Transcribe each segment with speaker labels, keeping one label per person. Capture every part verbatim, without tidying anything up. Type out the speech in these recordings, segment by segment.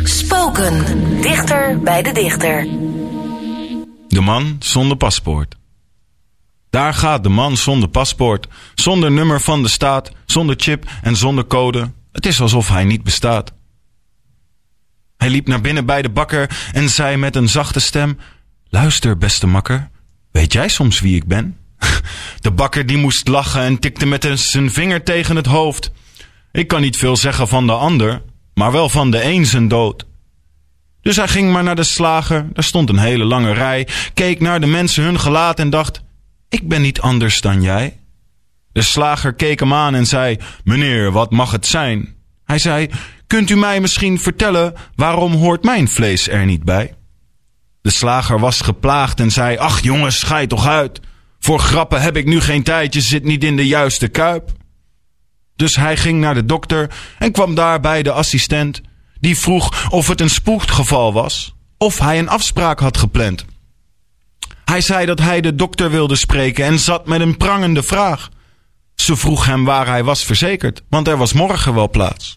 Speaker 1: Spoken. Dichter bij de dichter.
Speaker 2: De man zonder paspoort. Daar gaat de man zonder paspoort, zonder nummer van de staat, zonder chip en zonder code. Het is alsof hij niet bestaat. Hij liep naar binnen bij de bakker en zei met een zachte stem: luister, beste makker, weet jij soms wie ik ben? De bakker die moest lachen en tikte met zijn vinger tegen het hoofd. Ik kan niet veel zeggen van de ander, maar wel van de een zijn dood. Dus hij ging maar naar de slager, daar stond een hele lange rij, keek naar de mensen hun gelaat en dacht: ik ben niet anders dan jij. De slager keek hem aan en zei: meneer, wat mag het zijn? Hij zei: kunt u mij misschien vertellen, waarom hoort mijn vlees er niet bij? De slager was geplaagd en zei: ach jongens, schei toch uit. Voor grappen heb ik nu geen tijd, je zit niet in de juiste kuip. Dus hij ging naar de dokter en kwam daar bij de assistent. Die vroeg of het een spoedgeval was, of hij een afspraak had gepland. Hij zei dat hij de dokter wilde spreken en zat met een prangende vraag. Ze vroeg hem waar hij was verzekerd, want er was morgen wel plaats.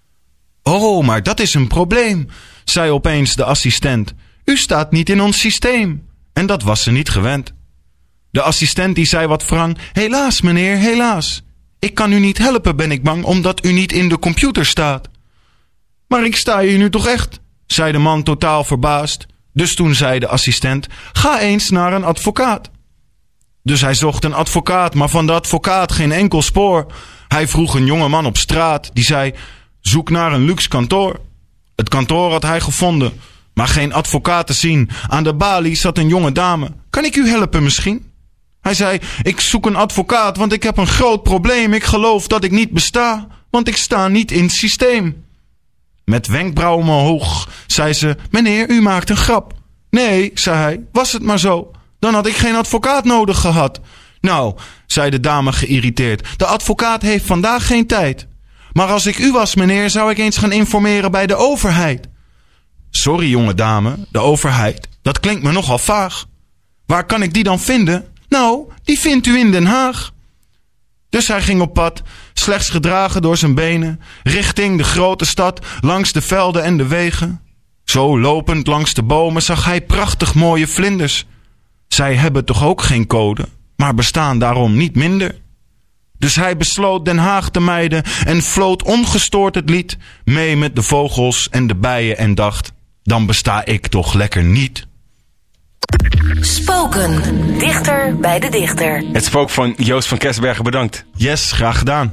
Speaker 2: Oh, maar dat is een probleem, zei opeens de assistent. U staat niet in ons systeem. En dat was ze niet gewend. De assistent die zei wat wrang: helaas meneer, helaas. Ik kan u niet helpen, ben ik bang, omdat u niet in de computer staat. Maar ik sta hier nu toch echt, zei de man totaal verbaasd. Dus toen zei de assistent: ga eens naar een advocaat. Dus hij zocht een advocaat, maar van de advocaat geen enkel spoor. Hij vroeg een jonge man op straat, die zei: zoek naar een luxe kantoor. Het kantoor had hij gevonden, maar geen advocaat te zien. Aan de balie zat een jonge dame. Kan ik u helpen misschien? Hij zei: ik zoek een advocaat, want ik heb een groot probleem. Ik geloof dat ik niet besta, want ik sta niet in het systeem. Met wenkbrauwen omhoog zei ze: meneer, u maakt een grap. Nee, zei hij, was het maar zo. Dan had ik geen advocaat nodig gehad. Nou, zei de dame geïrriteerd, de advocaat heeft vandaag geen tijd. Maar als ik u was, meneer, zou ik eens gaan informeren bij de overheid. Sorry, jonge dame, de overheid, dat klinkt me nogal vaag. Waar kan ik die dan vinden? Nou, die vindt u in Den Haag. Dus hij ging op pad, slechts gedragen door zijn benen, richting de grote stad, langs de velden en de wegen. Zo lopend langs de bomen zag hij prachtig mooie vlinders. Zij hebben toch ook geen code, maar bestaan daarom niet minder. Dus hij besloot Den Haag te mijden en floot ongestoord het lied mee met de vogels en de bijen en dacht: dan besta ik toch lekker niet.
Speaker 1: Spoken. Dichter bij de dichter.
Speaker 3: Het spook van Joost van Kersbergen, bedankt.
Speaker 2: Yes, graag gedaan.